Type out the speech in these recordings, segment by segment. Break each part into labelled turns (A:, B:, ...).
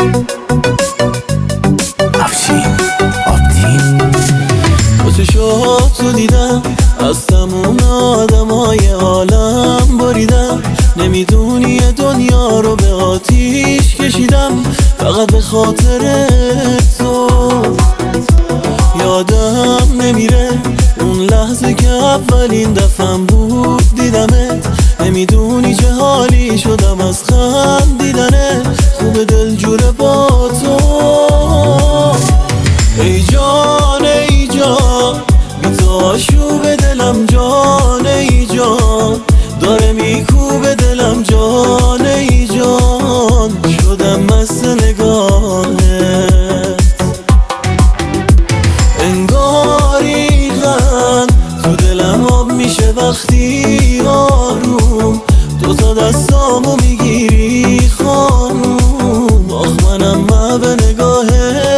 A: با چشاتو دیدم از تموم آدمای عالم بریدم، نمیدونی دنیا رو به آتیش کشیدم فقط به خاطر تو. یادم نمیره اون لحظه که اولین دفعم بود دیدمت، نمیدونی چه حالی شدم از خندیدنت، خوب دل جوره با تو. ای جان ای جان بی تو آشوب دلم، جان ای جان داره میکوب دلم، جان ای جان شدم مست نگاهت. انگاری غم تو دلم آب میشه وقتی آروم دوتا دستامو میگیری خانوم، آخ منم به نگاهت.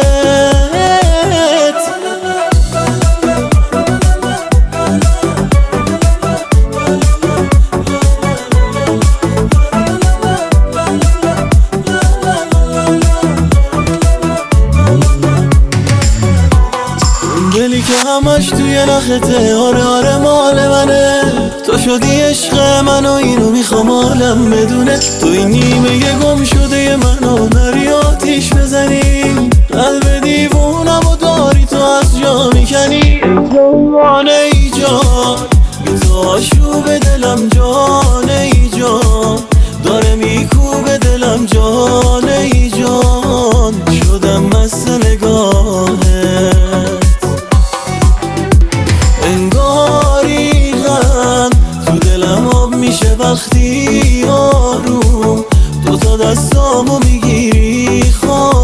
A: دلی که همش توی نخته، آره آره مال منه، تو شدی عشق من و اینو میخوام عالم بدونه. تو این نیمه گم شده منو داری آتیش بزنی، قلب دیوونم و داری تو از جا میکنی. جان ای جان بی تو آشوب دلم، جان ای جان داره میکوب دلم، جان ای جان شدم مست نگاهت. انگاری غم تو دلم آب میشه وقتی آروم دوتا دستامو میگیری